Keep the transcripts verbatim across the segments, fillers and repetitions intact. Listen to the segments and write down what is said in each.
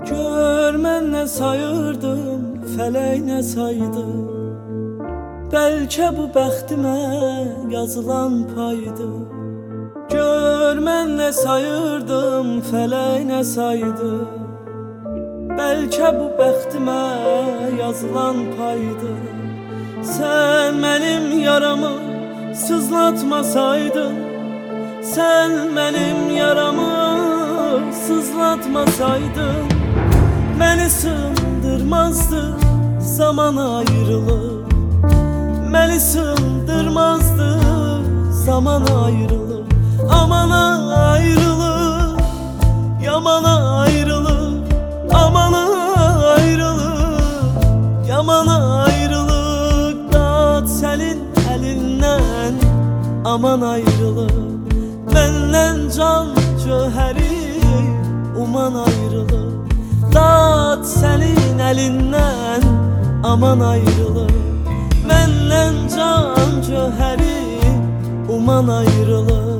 Gör mən nə sayırdım, fələk nə saydı. Bəlkə bu bəxtimə yazılan paydı. Gör mən nə sayırdım, fələk nə saydı. Bəlkə bu bəxtimə yazılan paydı. Sən mənim yaramı sızlatmasaydın, sən mənim yaramı sızlatmasaydın, məni sındırmazdı zaman ayrılığı. Məni sındırmazdı zaman ayrılığı. Aman ayrılığı, yaman ayrılığı. Aman ayrılığı, yaman ayrılık. Dağıt sənin əlindən, aman ayrılık. Məndən can cöhəri uman ayrılık. Dağıt sənin əlindən, aman ayrılık. Məndən can cöhəri uman ayrılık.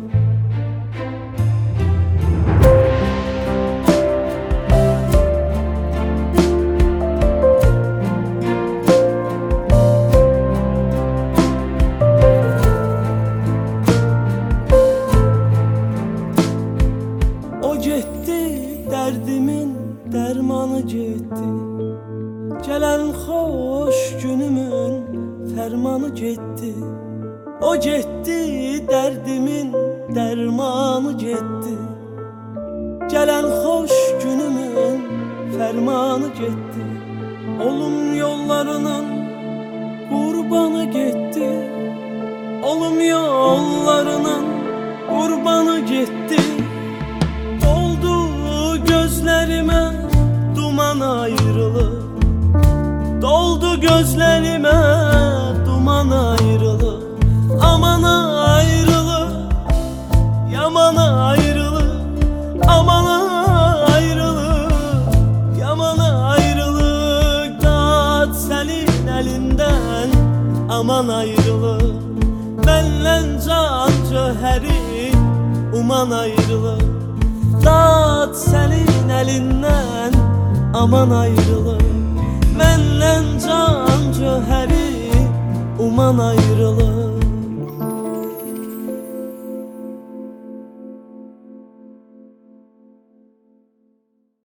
O getdi, dərdimin dərmanı getdi. Gələn xoş günümün fərmanı getdi. O getdi, dərdimin dərmanı getdi. Gələn xoş günümün fərmanı getdi. Olum yollarının qurbanı getdi. Olum yollarının qurbanı getdi. Doldu gözlerime duman ayrılık. Doldu gözlerime duman ayrılık. Aman ayrılık, yaman ayrılık. Aman ayrılık, yaman ayrılık. Dağıt senin elinden, aman ayrılık. Məndən can cöhəri uman ayrılık. Dağıt sənin əlindən, aman ayrılık. Məndən can cöhəri uman ayrılık.